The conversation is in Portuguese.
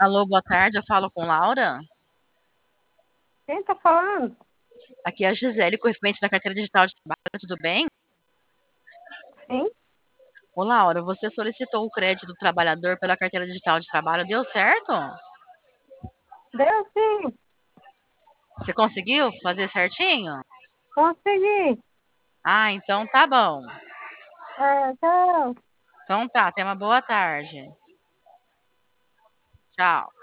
Alô, boa tarde, eu falo com Laura. Quem tá falando? Aqui é a Gisele, correspondente da carteira digital de trabalho, tudo bem? Sim, Ô, Laura, você solicitou o crédito do trabalhador pela carteira digital de trabalho, deu certo? deu sim. Você conseguiu fazer certinho? Consegui. Ah, então tá bom. Tchau. Então tá, tenha uma boa tarde. Tchau.